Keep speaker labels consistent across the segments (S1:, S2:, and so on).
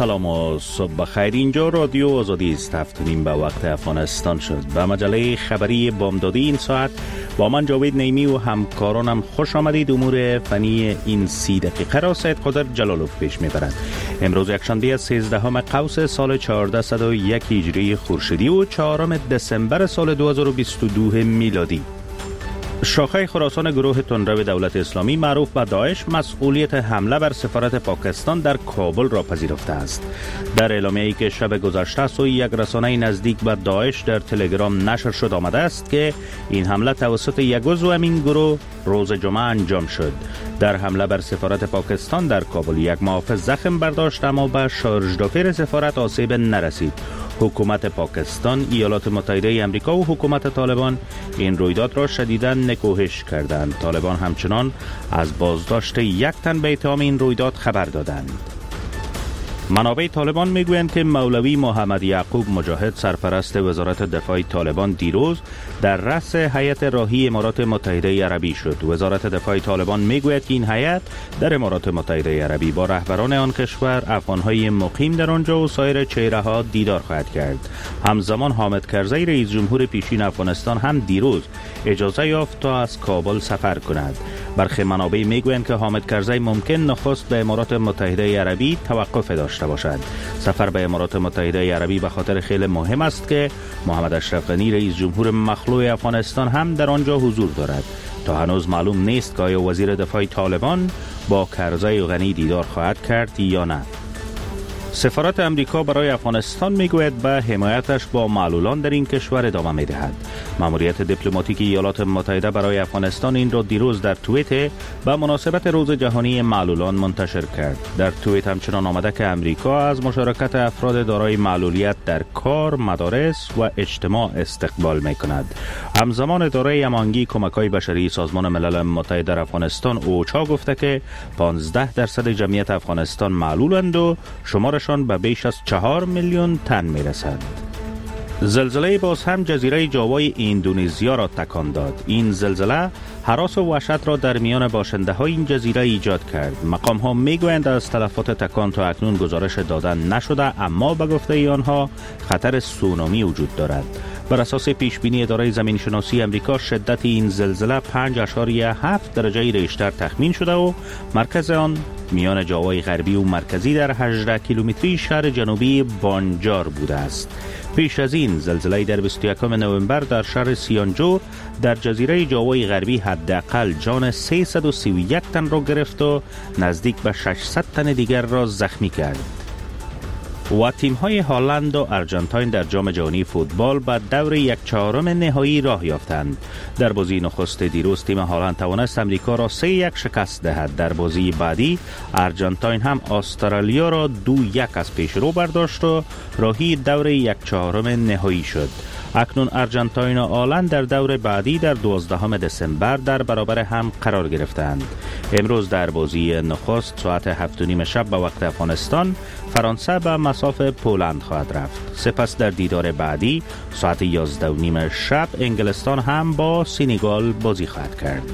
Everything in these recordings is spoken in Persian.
S1: سلام و صبح بخیر. اینجا رادیو آزادی است. 7:30 به وقت افغانستان شد. به مجله خبری بامدادی این ساعت با من جاوید نیمی و همکارانم خوش آمدید. امور فنی این 30 دقیقه را سید قدر جلالوف پیش میبرد. امروز یکشنبه 13 قوس سال 1401 هجری خورشیدی و 4 دسامبر سال 2022 میلادی. شاخه خراسان گروه تندرو دولت اسلامی معروف به داعش مسئولیت حمله بر سفارت پاکستان در کابل را پذیرفته است. در اعلامیه‌ای که شب گذشته سوی یک رسانه نزدیک به داعش در تلگرام نشر شد آمده است که این حمله توسط یک عضو این گروه روز جمعه انجام شد. در حمله بر سفارت پاکستان در کابل یک محافظ زخم برداشت اما به شارژدافیر سفارت آسیب نرسید. حکومت پاکستان، ایالات متحده آمریکا و حکومت طالبان این رویداد را شدیداً نکوهش کردند. طالبان همچنان از بازداشت یک تن به اتهام این رویداد خبر دادند. منابع طالبان میگویند که مولوی محمد یعقوب مجاهد سرپرست وزارت دفاع طالبان دیروز در رأس هیئت راهی امارات متحده عربی شد. وزارت دفاع طالبان میگوید که این هیئت در امارات متحده عربی با رهبران آن کشور، افغانهای مقیم در آنجا و سایر چهره‌ها دیدار خواهد کرد. همزمان حامد کرزی رئیس جمهور پیشین افغانستان هم دیروز اجازه یافت تا از کابل سفر کند. برخی منابع میگویند که حامد کرزی ممکن نخست به امارات متحده عربی توقف داشته باشد. سفر به امارات متحده عربی به خاطر خیلی مهم است که محمد اشرف غنی رئیس جمهور مخلوع افغانستان هم در آنجا حضور دارد. تا هنوز معلوم نیست که آیا وزیر دفاع طالبان با کرزی و غنی دیدار خواهد کرد یا نه. سفارت امریکا برای افغانستان میگوید به حمایتش با معلولان در این کشور ادامه میدهد. ماموریت دیپلماتیک ایالات متحده برای افغانستان این را دیروز در توییت به مناسبت روز جهانی معلولان منتشر کرد. در توییت همچنان آمده که امریکا از مشارکت افراد دارای معلولیت در کار، مدارس و اجتماع استقبال میکند. همزمان اداره امانگی کمک‌های بشری سازمان ملل متحد در افغانستان اوچا گفته که 15% جمعیت افغانستان معلولند و شمارشان به بیش از 4 میلیون تن میرسد. زلزله باز هم جزیره جاوای اندونزیا را تکان داد. این زلزله هراس و وحشت را در میان باشنده های این جزیره ایجاد کرد. مقام ها میگویند از تلفات تکان تا اکنون گزارش دادن نشده، اما به گفته آنها خطر سونامی وجود دارد. بر اساس پیش بینی اداره زمین شناسی امریکا شدت این زلزله 5.7 درجه ریشتر تخمین شده و مرکز آن میان جاوای غربی و مرکزی در 18 کیلومتری شهر جنوبی بانجار بوده است. پیش از این زلزله در 21 نوامبر در شهر سیانجور در جزیره جاوای غربی حداقل جان 331 تن را گرفت و نزدیک به 600 تن دیگر را زخمی کرد. و تیم‌های هلند و آرژانتین در جام جهانی فوتبال به دور 1/4 نهایی راه یافتند. در بازی نخست دیروز تیم هلند توانست امریکا را 3-1 شکست دهد. در بازی بعدی آرژانتین هم استرالیا را 2-1 از پیش رو برداشت و راهی دور 1/4 نهایی شد. اکنون آرژانتین و هلند در دور بعدی در 12 دسامبر در برابر هم قرار گرفتند. امروز در بازی نخست ساعت 7:30 شب به وقت افغانستان فرانسه به مصاف پولند خواهد رفت. سپس در دیدار بعدی ساعت 11:30 شب انگلستان هم با سنگال بازی خواهد کرد.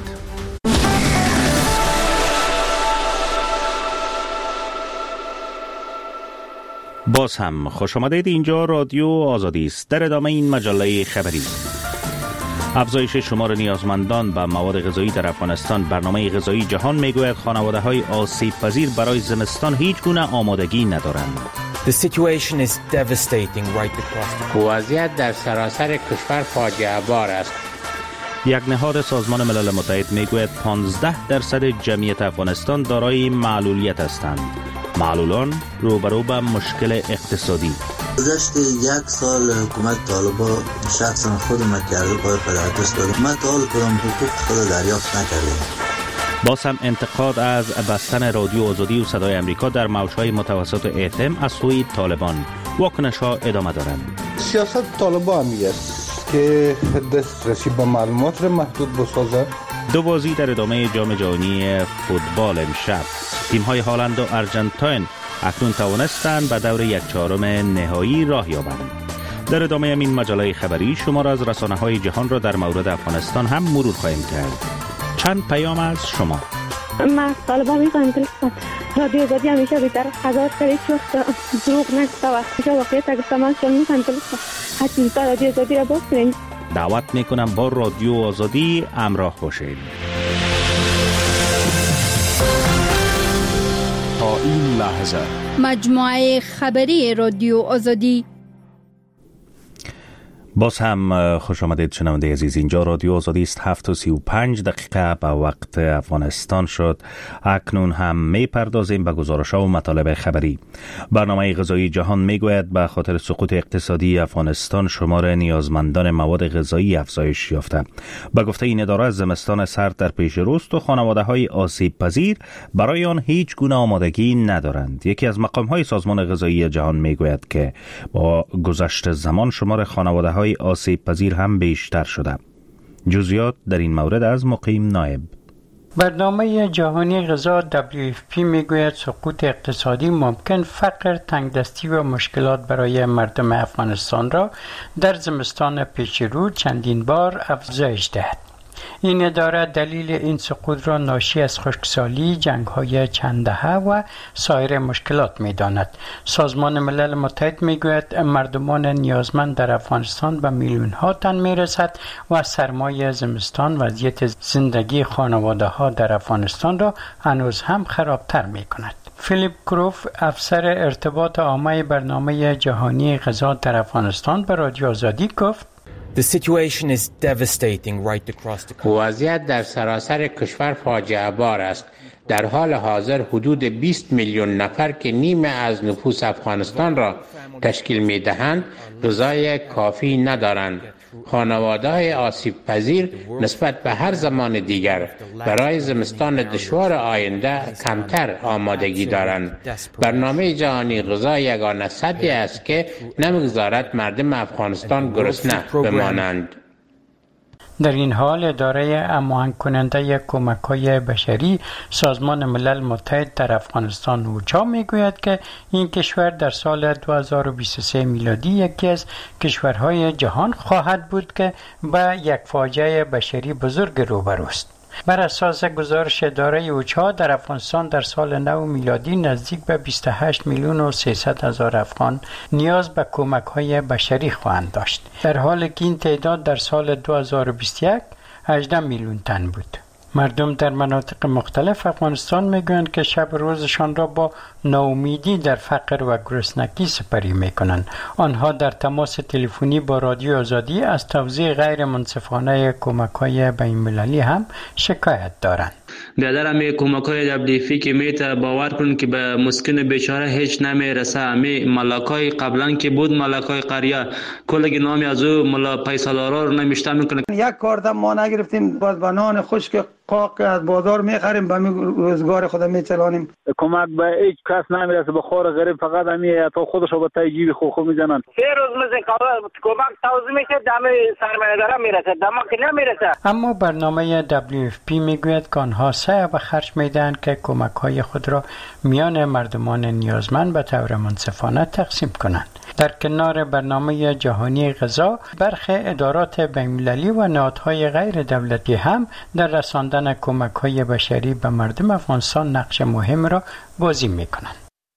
S1: باز هم خوش آمدید. اینجا رادیو آزادی است. در ادامه این مجله خبری، افزایش شمار نیازمندان به مواد غذایی در افغانستان. برنامه غذایی جهان میگوید خانواده‌های آسیب پذیر برای زمستان هیچ گونه آمادگی ندارند.
S2: The situation is devastating right across.
S3: وضعیت در سراسر کشور فاجعه بار است.
S1: یک نهاد سازمان ملل متحد میگوید 15% جمعیت افغانستان دارای معلولیت هستند. معلولان روبرو به مشکل اقتصادی.
S4: گذشت 1 سال حکومت طالبان شخصا خود ما کرده پای پدرکش داده. من تا حال کدام حقوق خود دریافت نکردم.
S1: باز هم انتقاد از بستن رادیو آزادی و صدای امریکا در موج‌های متوسط FM از سوی طالبان. واکنش‌ها ادامه دارند.
S5: سیاست طالبان است که دسترسی به معلومات را محدود بسازد.
S1: دو بازی در ادامه جام جهانی فوتبال امشب. تیم‌های هلند و آرژانتین اکنون توانستند به دور 1/4 نهایی راه یابند. در ادامه این مجله خبری شما را از رسانه‌های جهان را در مورد افغانستان هم مرور خواهیم کرد. چند پیام از شما.
S6: من طالبان میخوام که رادیو آزادی همیشه بیشتر قضاوت کرد، هیچ وقت دروغ نگفته و همیشه واقعیت گفته. من شما میخوام که حتما رادیو آزادی را باز کنین.
S1: دعوت میکنم با رادیو آزادی همراه باشید.
S7: تا این لحظه
S8: مجموعه خبری رادیو آزادی.
S1: باز هم خوش آمدید شنونده عزیز. اینجا رادیو آزادی است. 7:35 به وقت افغانستان شد. اکنون هم میپردازیم به گزارش‌ها و مطالب خبری. برنامه غذایی جهان میگوید به خاطر سقوط اقتصادی افغانستان شمار نیازمندان مواد غذایی افزایش یافته. به گفته این اداره زمستان سرد در پیش روست و خانواده‌های آسیب پذیر برای آن هیچ گونه آمادگی ندارند. یکی از مقام‌های سازمان غذایی جهان میگوید که با گذشت زمان شمار خانواده‌های آسیب پذیر هم بیشتر شده. جزئیات در این مورد از مقیم نایب.
S9: برنامه جهانی غذا WFP میگوید سقوط اقتصادی ممکن فقر، تنگدستی و مشکلات برای مردم افغانستان را در زمستان پیش رو چندین بار افزایش دهد. این اداره دلیل این سقوط را ناشی از خشکسالی، جنگ‌های چند دهه و سایر مشکلات می‌داند. سازمان ملل متحد می‌گوید مردمان نیازمند در افغانستان به میلیون‌ها تن می‌رسد و سرمای زمستان وضعیت زندگی خانواده‌ها در افغانستان را هنوز هم خرابتر می‌کند. فیلیپ کروف، افسر ارتباط عامه برنامه جهانی غذا در افغانستان، به رادیو آزادی گفت:
S2: The situation is devastating right across the country.
S3: وضعیت در سراسر کشور فاجعه بار است. در حال حاضر حدود 20 میلیون نفر که نیمه از نفوس افغانستان را تشکیل می دهند غذای کافی ندارند. خانواده‌های آسیب پذیر نسبت به هر زمان دیگر برای زمستان دشوار آینده کمتر آمادگی دارند. برنامه جهانی غذا یگانه سدی است که نمیگذارد مردم افغانستان گرسنه بمانند.
S9: در این حال اداره هماهنگ کننده کمک‌های بشری سازمان ملل متحد در افغانستان اوچا میگوید که این کشور در سال 2023 میلادی یکی از کشورهای جهان خواهد بود که به یک فاجعه بشری بزرگ روبروست. بر اساس گزارش اداره اوچا در افغانستان در سال نو میلادی نزدیک به 28 میلیون و 300 هزار افغان نیاز به کمک‌های بشری خواهند داشت، در حالی که این تعداد در سال 2021 18 میلیون تن بود. مردم در مناطق مختلف افغانستان میگویند که شب روزشان را با ناامیدی در فقر و گرسنگی سپری میکنند. آنها در تماس تلفنی با رادیو آزادی از توزیع غیر منصفانه کمک‌های بین‌المللی هم شکایت دارند.
S10: بیادر کمک‌های WFP که میته باور کن که به مسکین بیچاره هیچ نمیرسه. ملاکای قبلا که بود ملاکای قریه کلگی نامی از او ملا پیسالارا رو نمیشته میکنه.
S11: یک کاردم ما نگرفتیم، باز بنان خشک قاق از بازار میخریم، به روزگار خود میچلانیم.
S12: کمک به هیچ کس نمیرسه، به خور غریب فقط تا خودش رو به تای جیب خو میزنن.
S13: 3 روز مثل کمک توزیع میشه، دم سرمایه‌دارا میرسه، دم که نمیرسه.
S9: اما برنامه WFP میگوید که آنها سعی به خرج میدهند که کمک‌های خود را میان مردمان نیازمند به طور منصفانه تقسیم کنند. در کنار برنامه جهانی غذا، برخی ادارات بین‌المللی و نهادهای غیر دولتی هم در رساندن کمک‌های بشری به مردم افغانستان نقش مهم را بازی می‌کنند.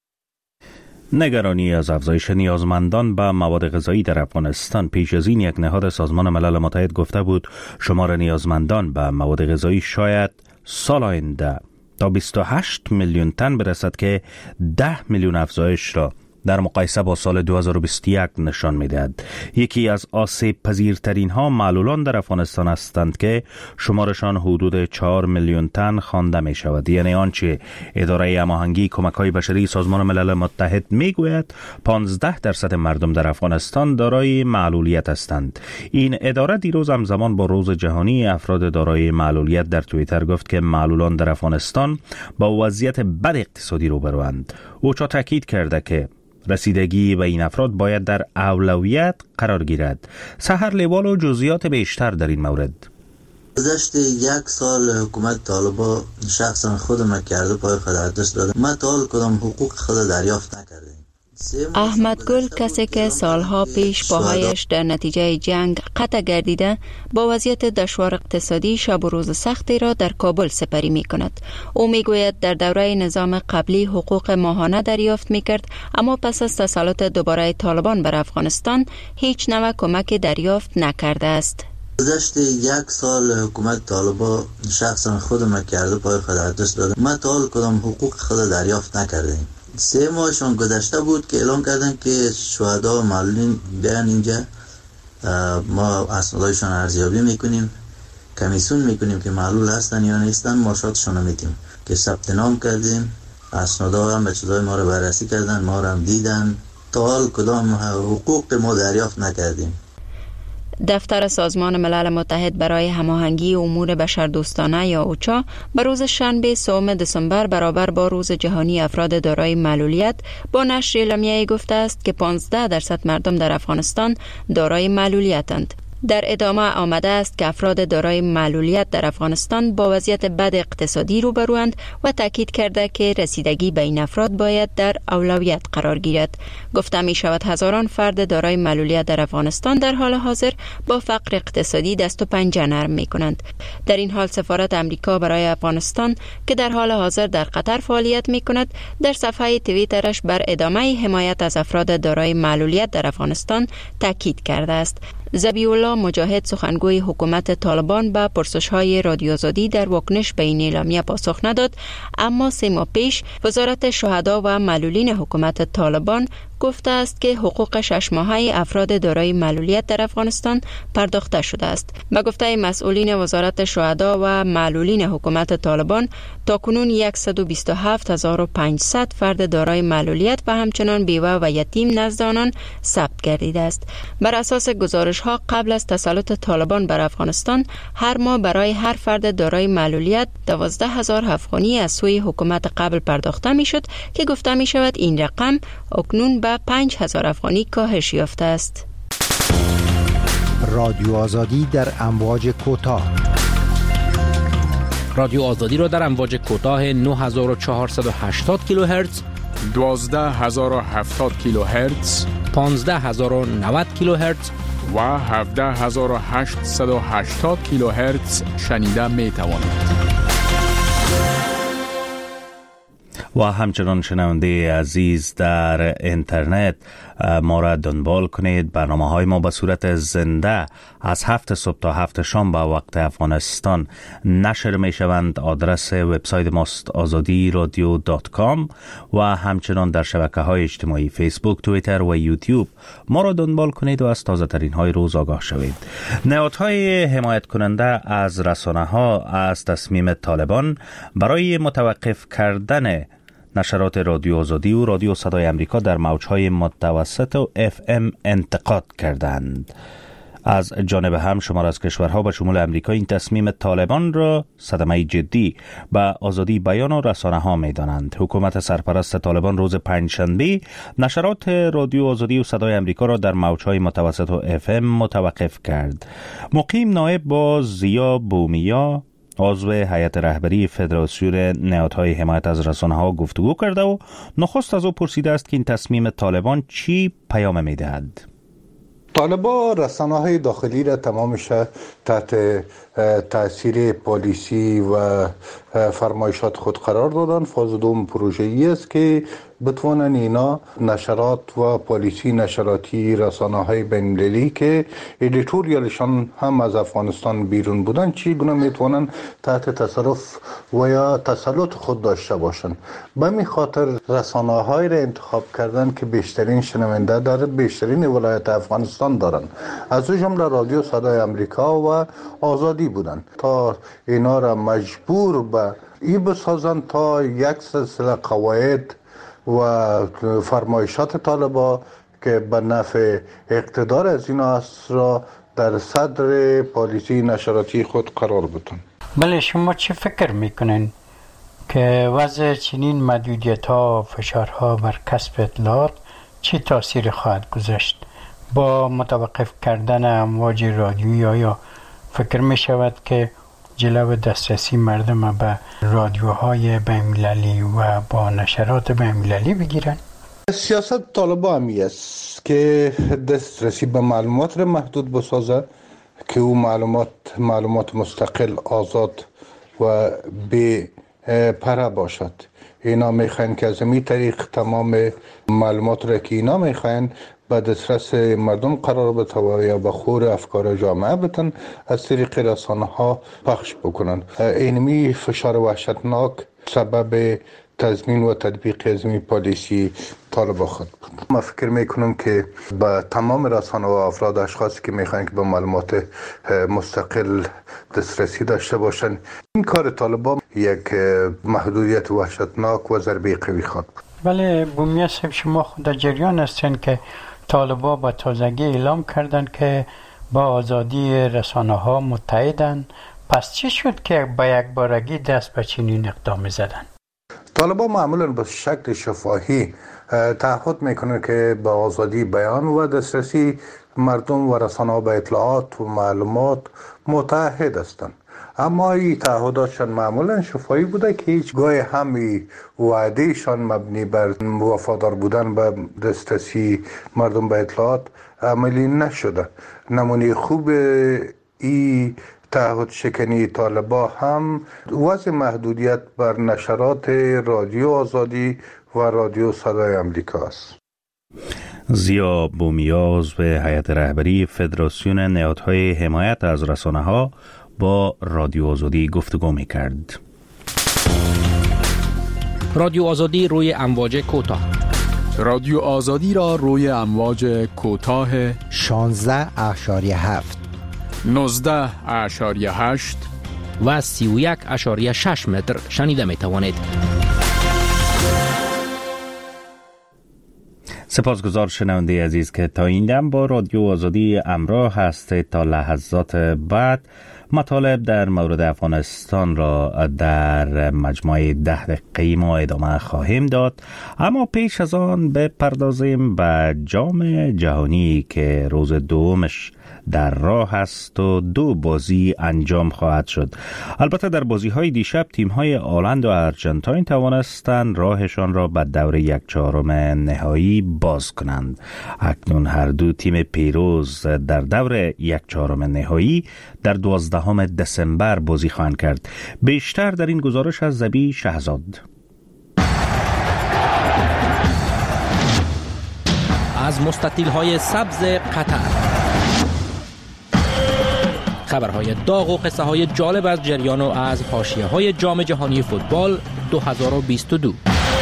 S1: نگرانی از افزایش نیازمندان به مواد غذایی در افغانستان پیش از این یک نهاد سازمان ملل متحد گفته بود شمار نیازمندان به مواد غذایی شاید سال آینده تا 28 میلیون تن برسد که 10 میلیون افزایش را در مقایسه با سال 2021 نشان می‌دهد. یکی از آسیب پذیرترین ها معلولان در افغانستان هستند که شمارشان حدود 4 میلیون تن خوانده می شود. یعنی آنچه اداره هماهنگی کمک‌های بشری سازمان ملل متحد میگوید 15% مردم در افغانستان دارای معلولیت هستند. این اداره دیروز همزمان با روز جهانی افراد دارای معلولیت در توییتر گفت که معلولان در افغانستان با وضعیت بد اقتصادی روبروند. اوچا تاکید کرده که رسیدگی به این افراد باید در اولویت قرار گیرد. سحر لیوال و جزئیات بیشتر در این مورد.
S4: گذشته 1 سال حکومت طالبا شخصا خودم کرده پای خود دست داده. ما تا حال کدام حقوق خود دریافت نکردیم.
S14: احمد گل کسی که سالها پیش پاهایش در نتیجه جنگ قطع گردیده با وضعیت دشوار اقتصادی شب و روز سختی را در کابل سپری می کند. او می گوید در دوره نظام قبلی حقوق ماهانه دریافت می کرد، اما پس از تسلط دوباره طالبان بر افغانستان هیچ نوع کمک دریافت نکرده است.
S4: گذشت 1 سال حکومت طالبان شخصا خودم کرده پای خود دست داده. ما تا حال کدام حقوق خود دریافت نکردیم. 3 ماهشون گذشته بود که اعلان کردن که شهدا و معلولین بیان اینجا، ما اسنادشون ارزیابی میکنیم، کمیسیون میکنیم که معلول هستن یا نیستن، ماشاتشون میدیم که ثبت نام کردیم. اسنادا هم چیزای ما رو بررسی کردن، ما رو هم دیدن. تا حال کدام حقوق ما دریافت نکردیم.
S14: دفتر سازمان ملل متحد برای هماهنگی امور بشردوستانه یا اوچا به روز شنبه 3 دسامبر برابر با روز جهانی افراد دارای معلولیت با نشر اعلامیه‌ای گفته است که 15% مردم در افغانستان دارای معلولیتند. در ادامه آمده است که افراد دارای معلولیت در افغانستان با وضعیت بد اقتصادی روبروند و تاکید کرده که رسیدگی به این افراد باید در اولویت قرار گیرد. گفته می شود هزاران فرد دارای معلولیت در افغانستان در حال حاضر با فقر اقتصادی دست و پنجه نرم می کنند. در این حال سفارت امریکا برای افغانستان که در حال حاضر در قطر فعالیت می کند در صفحه توییترش بر ادامه حمایت از افراد دارای معلولیت در افغانستان تاکید کرده است. ذبیح الله مجاهد سخنگوی حکومت طالبان به پرسش‌های رادیو آزادی در واکنش به این اعلامیه پاسخ نداد، اما 3 ماه پیش وزارت شهدا و معلولین حکومت طالبان گفته است که حقوق 6 ماهه افراد دارای معلولیت در افغانستان پرداخته شده است. به گفته مسئولین وزارت شهدا و معلولین حکومت طالبان تاکنون 127,500 فرد دارای معلولیت و همچنان بیوه و یتیم نزد آنان ثبت گردیده است. بر اساس گزارش‌ها قبل از تسلط طالبان بر افغانستان هر ماه برای هر فرد دارای معلولیت 12,000 افغانی از سوی حکومت قبل پرداخته میشد که گفته می شود این رقم اکنون به 5,000 افغانی کاهش یافته است.
S15: رادیو آزادی در امواج کوتاه.
S16: رادیو آزادی را در امواج کوتاه 9480 کیلوهرتز،
S7: 12070 کیلوهرتز،
S16: 15090 کیلوهرتز
S7: و 17880 کیلوهرتز شنیده می توانید.
S1: و همچنان شنونده عزیز در اینترنت ما را دنبال کنید. برنامه‌های ما به صورت زنده از 7 صبح تا 7 شام به وقت افغانستان نشر می شوند. آدرس وبسایت ماست azadi.radio.com و همچنان در شبکه‌های اجتماعی فیسبوک، توییتر و یوتیوب ما را دنبال کنید و از تازه ترین های روز آگاه شوید. نهادهای حمایت کننده از رسانه‌ها از تصمیم طالبان برای متوقف کردن نشرات رادیو آزادی و رادیو صدای امریکا در موجهای متوسط و FM انتقاد کردند. از جانب هم شمار از کشورها به شمول امریکا این تصمیم طالبان را صدمه جدی به آزادی بیان و رسانه ها می دانند. حکومت سرپرست طالبان روز پنجشنبه نشرات رادیو آزادی و صدای امریکا را در موجهای متوسط و FM متوقف کرد. مقیم نایب با زیا بومیا عضو هیئت رهبری فدراسیون نهادهای حمایت از رسانه‌ها گفتگو کرده و نخست از او پرسیده است که این تصمیم طالبان چی پیام می‌دهد.
S5: طالبان رسانه‌های داخلی را تمامش تحت تاثیر پالیسی و فرمایشات خود قرار دادن. فاز دوم پروژه‌ای است که بتوانن اینا نشرات و پالیسی نشراتی رسانه‌های بین‌المللی که ادیتوریالشان هم از افغانستان بیرون بودن چگونه میتوانن تحت تصرف و یا تسلط خود داشته باشن. به همین خاطر رسانه‌های را انتخاب کردن که بیشترین شنونده در بیشترین ولایت افغانستان دارن، از او جمله رادیو صدای امریکا و آزادی بودن تا اینا را مجبور به این بسازن تا یک سلسله قواعد و فرمایشات طالبا که به نفع اقتدار از اینا است را در صدر پالیسی نشراتی خود قرار بدن.
S9: بله، شما چه فکر میکنین که وضع چنین محدودیت ها و فشارها بر کسب اطلاعات چه تاثیر خواهد گذاشت؟ با متوقف کردن امواج رادیویی آیا فکر می شود که جلو دسترسی مردم به رادیوهای بین‌المللی و با نشرات بین‌المللی بگیرن؟
S5: سیاست طالبان همی است که دسترسی به معلومات را محدود بسازه، که او معلومات مستقل، آزاد و بی پره باشد. اینا میخواین که از این طریق تمام معلومات را که اینا میخواین به دسترس مردم قرار بده یا به خور افکار جامعه بتن از طریق رسانه ها پخش بکنن. اینمی فشار وحشتناک سبب تضمین و تطبیق از این پالیسی طالبان خود بود. من فکر میکنم که به تمام رسانه و افراد اشخاصی که میخواین که به معلومات مستقل دسترسی داشته باشن، این کار طالبان یک محدودیت وحشتناک و ضربه قوی خواهد بود.
S9: ولی بومیه صاحب، شما خود در جریان هستین که طالبان با تازگی اعلام کردن که با آزادی رسانه ها متحدن. پس چی شد که با یک بارگی دست به چنین اقدامی زدن؟
S5: طالبان معمولا به شکل شفاهی تعهد میکنه که به آزادی بیان و دسترسی مردم و رسانه ها به اطلاعات و معلومات متحد هستند، اما این تعهداتشان معمولا شفاهی بوده که هیچ گاهی هم وعدهشان مبنی بر وفادار بودن به دسترسی مردم به اطلاعات عملی نشده. نمونه خوب این تعهد شکنی طالبان هم وضع محدودیت بر نشرات رادیو آزادی و رادیو صدای امریکا است.
S1: زیا بومیا عضو هیئت رهبری فدراسیون نهادهای حمایت از رسانه‌ها با رادیو آزادی گفتگو می‌کرد.
S16: رادیو آزادی روی امواج کوتاه.
S7: رادیو آزادی را روی امواج کوتاه
S15: 16.7
S7: 19.8
S16: و 31.6 متر شنیده می توانید.
S1: سپاسگزار شنونده عزیز که تا این دم با رادیو آزادی همراه هستید. تا لحظات بعد مطالب در مورد افغانستان را در مجموعه 10 دقیقه‌ای ما ادامه خواهیم داد، اما پیش از آن بپردازیم به جام جهانی که روز دومش در راه است و 2 بازی انجام خواهد شد. البته در بازی‌های دیشب تیم‌های آلند و ارجنتاین توانستند راهشان را به دور 1/4 نهایی باز کنند. اکنون هر دو تیم پیروز در دور 1/4 نهایی در 12 دسامبر بازی خواهند کرد. بیشتر در این گزارش از زبی شهزاد.
S16: از مستطیل‌های سبز قطر، خبرهای داغ و قصه های جالب از جریان و از حاشیه‌های جام جهانی فوتبال 2022.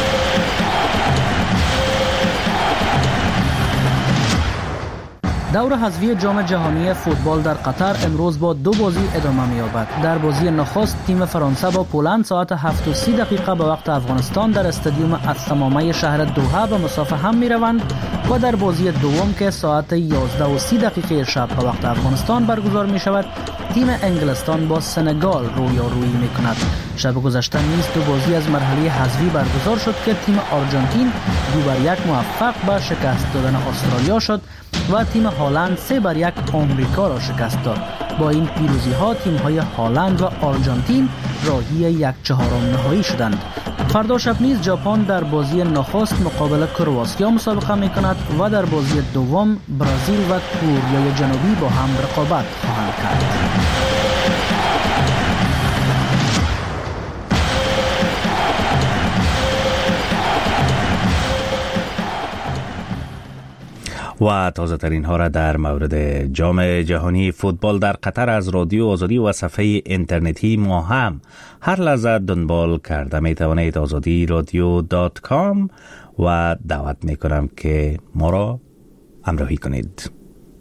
S17: دور حذفی جام جهانی فوتبال در قطر امروز با 2 بازی ادامه می‌یابد. در بازی نخست تیم فرانسه با پولند ساعت 7:30 به وقت افغانستان در استادیوم الثمامه شهر دوحه به مسافه هم می‌روند و در بازی دوم که ساعت 11:30 شب به وقت افغانستان برگزار می‌شود تیم انگلستان با سنگال رویارویی می‌کند. شب گذشته نیز 2 بازی از مرحله حذفی برگزار شد که تیم آرژانتین 2-1 موفق به شکست دادن استرالیا شد و تیم هلند 3-1 آمریکا را شکست داد. با این پیروزی ها تیم های هلند و آرژانتین راهی 1/4 نهایی شدند. فردا شب نیز ژاپن در بازی نخست مقابل کرواتیا مسابقه می کند و در بازی دوم برزیل و کره جنوبی با هم رقابت خواهند کرد.
S1: و تازه ترین ها را در مورد جام جهانی فوتبال در قطر از رادیو آزادی و صفحه اینترنتی ما هم هر لحظه دنبال کرده می توانید. azadi-radio.com و دعوت می کنم که ما را همراهی کنید.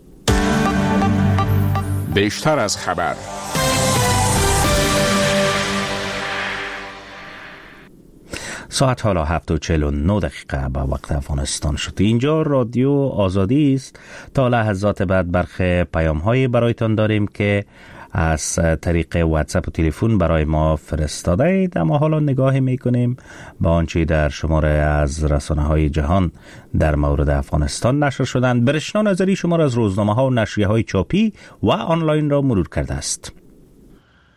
S7: بیشتر از خبر.
S1: ساعت حالا 7:49 به وقت افغانستان شد. اینجا رادیو آزادی است. تا لحظات بعد برخی پیام هایی برایتان داریم که از طریق واتساپ و تلفن برای ما فرستاده اید، اما حالا نگاهی میکنیم به آنچه در شماره از رسانه های جهان در مورد افغانستان نشر شدند. برشنا نظری شماره از روزنامه ها و نشریه های چاپی و آنلاین را مرور کرده است.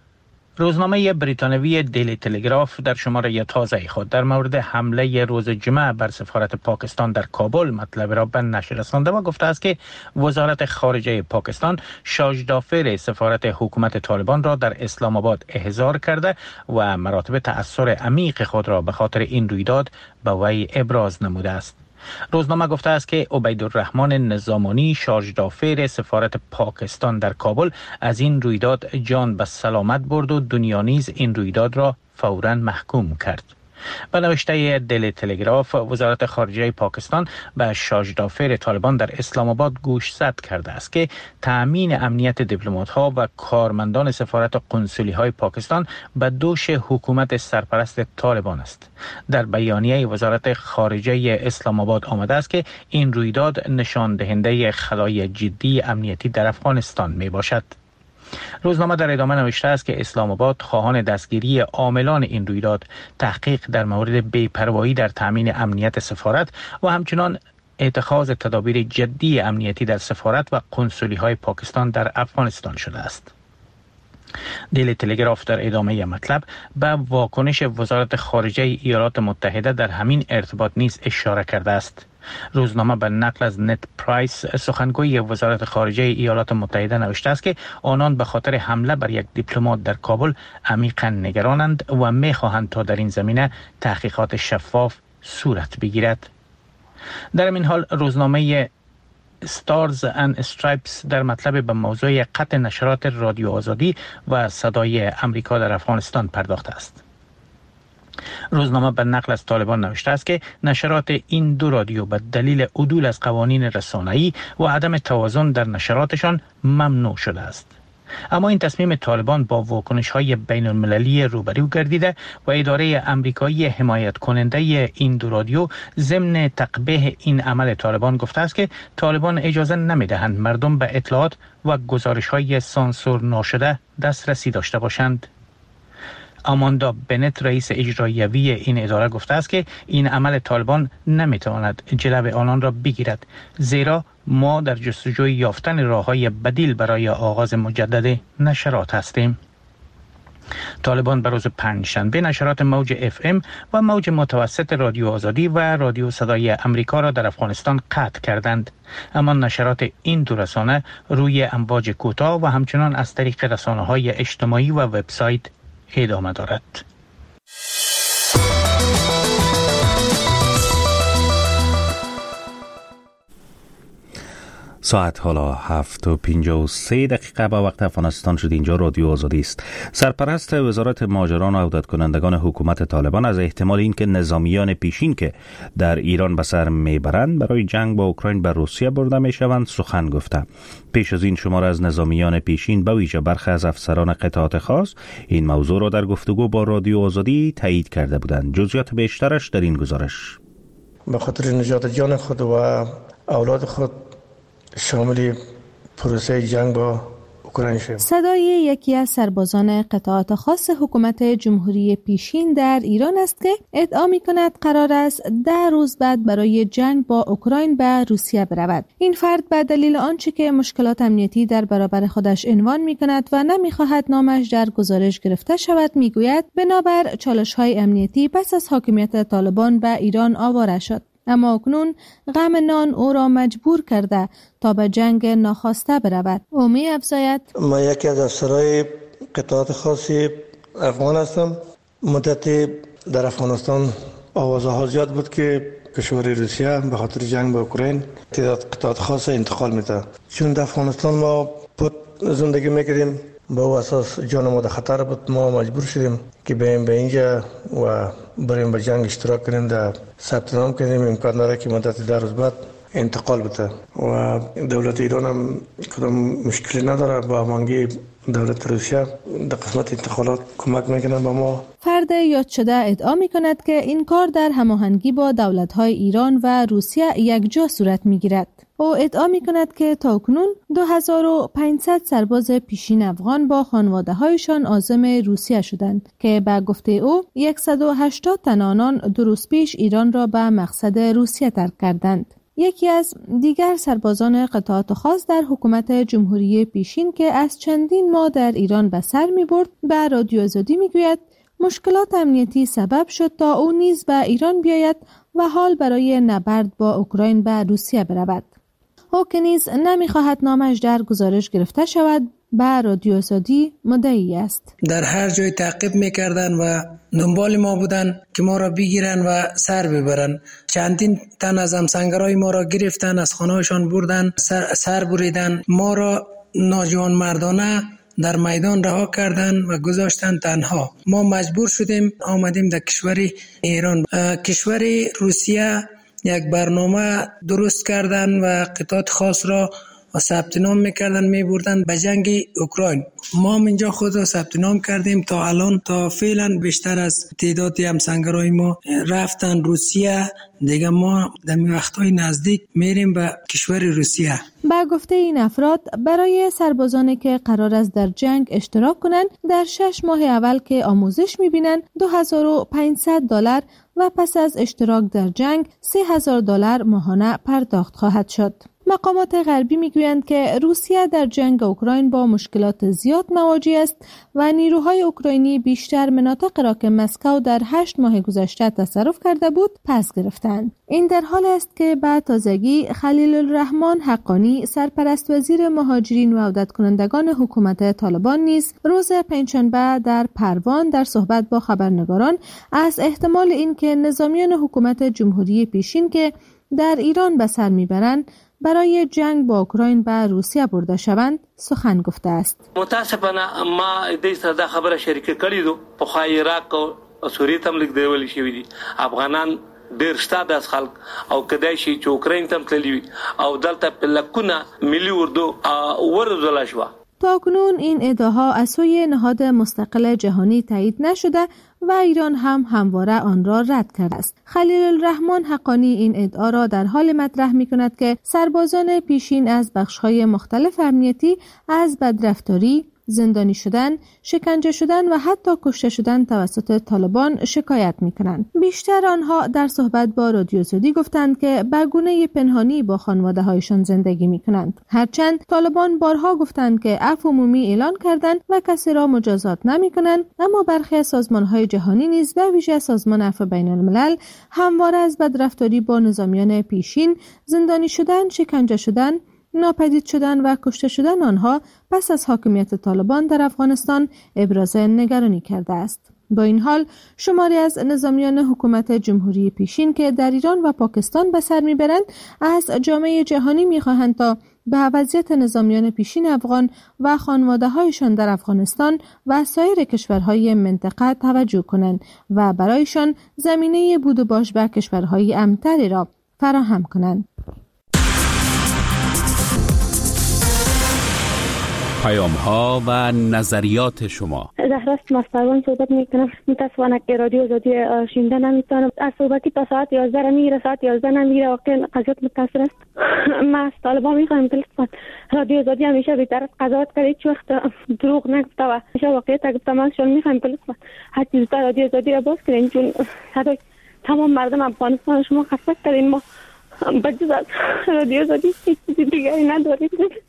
S1: روزنامه بریتانوی دیلی تلگراف در شماره تازه خود در مورد حمله روز جمعه بر سفارت پاکستان در کابل مطلب را به نشر رسانده و گفته است که وزارت خارجه پاکستان شاجدافر سفارت حکومت طالبان را در اسلام آباد احضار کرده و مراتب تأثیر عمیق خود را به خاطر این رویداد به وی ابراز نموده است. روزنامه گفته است که عبیدالرحمن نظامانی شاجدافر سفارت پاکستان در کابل از این رویداد جان به سلامت برد و دنیا نیز این رویداد را فوراً محکوم کرد. به نوشته دیلی تلگراف، وزارت خارجه پاکستان به شاجدافر طالبان در اسلام آباد گوشزد کرده است که تأمین امنیت دیپلمات‌ها و کارمندان سفارت و قنصلی پاکستان به دوش حکومت سرپرست طالبان است. در بیانیه وزارت خارجه اسلام آباد آمده است که این رویداد نشان دهنده خلای جدی امنیتی در افغانستان می باشد. روزنامه در ادامه نوشته است که اسلام آباد خواهان دستگیری عاملان این رویداد، تحقیق در مورد بی‌پروایی در تامین امنیت سفارت و همچنان اتخاذ تدابیر جدی امنیتی در سفارت و قنصلی پاکستان در افغانستان شده است. دیلی تلگراف در ادامه مطلب به واکنش وزارت خارجه ایالات متحده در همین ارتباط نیز اشاره کرده است. روزنامه به نقل از نت پرایس سخنگوی وزارت خارجه ایالات متحده نوشته است که آنان به خاطر حمله بر یک دیپلمات در کابل عمیقاً نگرانند و می‌خواهند تا در این زمینه تحقیقات شفاف صورت بگیرد. در این حال روزنامه ستارز اند استرایپس در مطلب به موضوع قطع نشرات رادیو آزادی و صدای امریکا در افغانستان پرداخته است. روزنامه به نقل از طالبان نوشته است که نشرات این دو رادیو به دلیل عدول از قوانین رسانه‌ای و عدم توازن در نشراتشان ممنوع شده است. اما این تصمیم طالبان با واکنش‌های بین‌المللی روبرو گردیده و اداره آمریکایی حمایت کننده این دو رادیو ضمن تقبیح این عمل طالبان گفته است که طالبان اجازه نمی‌دهند مردم به اطلاعات و گزارش‌های سانسور ناشده دسترسی داشته باشند. آماندا بنت رئیس اجراییوی این اداره گفته است که این عمل طالبان نمیتواند جلو آنان را بگیرد، زیرا ما در جستجوی یافتن راه‌های بدیل برای آغاز مجدد نشرات هستیم. طالبان به روز پنجشنبه نشرات موج FM و موج متوسط رادیو آزادی و رادیو صدای امریکا را در افغانستان قطع کردند، اما نشرات این دو رسانه روی امواج کوتاه و همچنان از طریق رسانه‌های اجتماعی و وبسایت ادامه دارد. ساعت حالا 7:53 با وقت افغانستان شد. اینجا رادیو آزادی است. سرپرست وزارت مهاجران و عودت کنندگان حکومت طالبان از احتمال اینکه نظامیان پیشین که در ایران به سر میبرند برای جنگ با اوکراین به روسیه برده میشوند سخن گفته. پیش از این شمار از نظامیان پیشین به ویژه برخی از افسران قطاعات خاص این موضوع را در گفتگو با رادیو آزادی تایید کرده بودند. جزئیات بیشترش در این گزارش.
S18: به خاطر نجات جان خود و اولاد خود شامل پروسه جنگ با اوکراین شد.
S19: صدای یکی از سربازان قطاعات خاص حکومت جمهوری پیشین در ایران است که ادعا می‌کند قرار است 10 روز بعد برای جنگ با اوکراین به روسیه برود. این فرد به دلیل آنچه که مشکلات امنیتی در برابر خودش عنوان می‌کند و نمی‌خواهد نامش در گزارش گرفته شود می‌گوید بنابر چالش‌های امنیتی پس از حاکمیت طالبان به ایران آواره شد. اما اکنون غم نان او را مجبور کرده تا به جنگ ناخواسته برود. او می افزاید:
S18: من یکی از افسرهای قطاعات خاصی افغان هستم. مدت در افغانستان آوازها زیاد بود که کشور روسیه به خاطر جنگ با اوکراین تعداد قطاعات خاص انتقال میده. چون در افغانستان ما بود زندگی میکردیم، با او اساس جان ما در خطر بود. ما مجبور شدیم که بریم به اینجا و بریم به جنگ اشتراک کنیم. در ثبت نام کردیم، امکان داره که مدت 10 روز بعد انتقال بده و دولت ایران هم کدام مشکلی نداره با هماهنگی دولت روسیه در قسمت انتقالات کمک میکنن با ما.
S19: فرد یاد شده ادعا میکند که این کار در هماهنگی با دولت‌های ایران و روسیه یکجا صورت میگیرد. او ادعا میکند که تاکنون 2500 سرباز پیشین افغان با خانواده‌هایشان عازم روسیه شدند که به گفته او 180 تن آنان 2 روز پیش ایران را به مقصد روسیه ترک کردند. یکی از دیگر سربازان قطاعات خاص در حکومت جمهوری پیشین که از چندین ماه در ایران به سر می‌برد به رادیو آزادی می‌گوید مشکلات امنیتی سبب شد تا او نیز به ایران بیاید و حال برای نبرد با اوکراین به روسیه برود. او که نیز نمی‌خواهد نامش در گزارش گرفته شود به رادیو آزادی مدعی است.
S20: در هر جای تعقیب می‌کردند و دنبال ما بودند که ما را بگیرن و سر ببرن. چندین تن از همسنگرای ما را گرفتن، از خانه‌شان بردن، سر بریدن. ما را ناجوان مردانه در میدان رها کردن و گذاشتن تنها. ما مجبور شدیم آمدیم در کشور ایران. کشور روسیه یک برنامه درست کردن و قطعات خاص را ثبت نام میکردن میبردن به جنگ اوکراین. ما هم اینجا خود را ثبت نام کردیم. تا الان تا فعلا بیشتر از تعدادی همسنگرای ما رفتن روسیه. دیگه ما در وقتهای نزدیک میریم به کشور روسیه.
S19: با گفته این افراد برای سربازانی که قرار است در جنگ اشتراک کنند در 6 ماه اول که آموزش میبینند $2500 و پس از اشتراک در جنگ $3000 ماهانه پرداخت خواهد شد. مقامات غربی میگویند که روسیه در جنگ اوکراین با مشکلات زیاد مواجه است و نیروهای اوکراینی بیشتر مناطق را که مسکو در 8 ماه گذشته تصرف کرده بود پس گرفتند. این در حال است که به تازگی خلیل الرحمن حقانی سرپرست وزیر مهاجرین و عودت کنندگان حکومت طالبان نیز روز پنجشنبه در پروان در صحبت با خبرنگاران از احتمال اینکه نظامیان حکومت جمهوری پیشین که در ایران به سر میبرند برای جنگ با اوکراین به روسیه برده شوند سخن گفته است.
S21: متاسفانه ما دې سره دا خبره شریکه کړې دو په خای عراق او سوریه تم لیک دیول شوی دي افغانان ډیر شته د خلک او کدای شي چې اوکراین تم تللی او دلته پلکونه ملي اردو ورزول شو.
S19: تاکنون این ادعاها از سوی نهاد مستقل جهانی تایید نشده و ایران هم همواره آن را رد کرده است. خلیل الرحمن حقانی این ادعا را در حال مطرح می‌کند که سربازان پیشین از بخش‌های مختلف امنیتی از بدرفتاری، زندانی شدن، شکنجه شدن و حتی کشته شدن توسط طالبان شکایت می‌کنند. بیشتر آنها در صحبت با رادیو آزادی گفتند که به گونه پنهانی با خانواده‌هایشان زندگی می‌کنند. هرچند طالبان بارها گفتند که عفو عمومی اعلان کردند و کسی را مجازات نمی‌کنند، اما برخی از سازمان‌های جهانی نیز به ویژه سازمان عفو بین‌الملل همواره از بدرفتاری با نظامیان پیشین، زندانی شدن، شکنجه شدن، ناپدید شدن و کشته شدن آنها پس از حاکمیت طالبان در افغانستان ابراز نگرانی کرده است. با این حال شماری از نظامیان حکومت جمهوری پیشین که در ایران و پاکستان به سر میبرند از جامعه جهانی میخواهند تا به وضعیت نظامیان پیشین افغان و خانواده‌هایشان در افغانستان و سایر کشورهای منطقه توجه کنند و برایشان زمینه بود و باش به کشورهای امن‌تری را فراهم کنند.
S1: پیام‌ها و نظریات شما.
S6: زهراست مستوان صحبت میکنم. متاسفانه که رادیو آزادی شنیده نمیتونم. از صحبتی تا ساعت 11 میره، ساعت 11 نمیره. واقعا قضیت متاثر است. ما از طالبان میخوایم که رادیو آزادی همیشه بی‌طرف قضاوت کرد، هیچ وقت دروغ نگفته و همیشه واقعیت گفته. ما شما میخوایم که هر چیز تا رادیو آزادی را باز کنین، چون صدای تمام مردم افغانستان شما خسته کردین. ما بجز از رادیو آزادی هیچ چیز دیگری نداریم.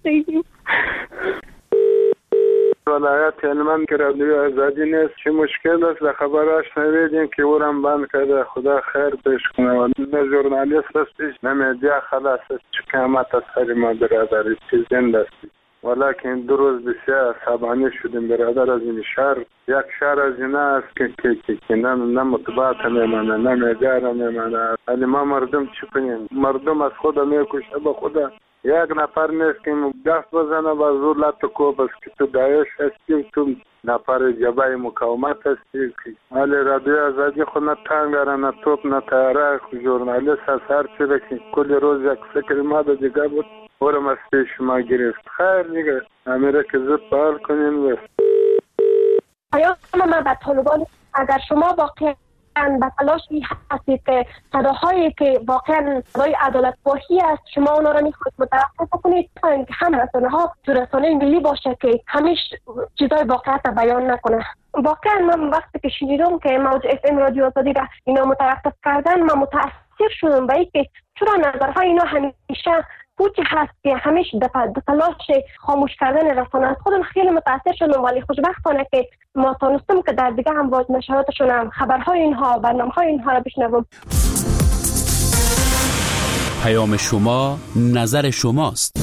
S22: ولایت هلمند که رادیو آزادی نیست، چه مشکل است؟ به خبراش نویدیم که اورم بند کرده. خدا خیر پیش کنه. و نه ژورنالیست هستش نه میدیا خلاص است. چه قیامت از سر ما برادری چه زنده است. ولیکن دو روز بسیار عصبانی شدیم برادر. از این شهر یک شهر از این است که نه مطبوعات میمانه نه میدیا را میمانه. ولی ما مردم چه کنیم؟ مردم از خود میکشه به خدا. یک نفر نیست که دست بزنه و زور لط کوب است که تو داعش هستی، تو نفر جبهه مقاومت هستی. ولی رادیو آزادی خود نه تانگ داره، نه توپ، نه تیاره. ژورنالیست از هر چی که کل روز یک فکر ما ده دیگه بود اورم از پیش ما گرفت. خیر دیگه امیره که زود فعال کنین. و
S23: پیام من به طالبان، اگر شما واقعا به تلاشی هستید که صداهایی که واقعا صدای عدالت خواهی است شما اونا را میخواید متوقف کنید که هم رسانه ها تو رسانه ملی باشه که همیش چیزای واقعیت بیان نکنه. واقعا من وقتی که شنیدم که موج FM رادیو آزادی را اینا متوقف کردن من متأثر شدم به اینکه چرا نظرهای اینا همیشه پوچی هست که همیشه در تلاش خاموش کردن رسانه است. خودم خیلی متاثر شدم، ولی خوشبختانه که ما تونستم که در دیگه هم باز نشراتشون هم خبرهای اینها، برنامه‌های اینها را بشنوم.
S2: پیام شما، نظر شماست.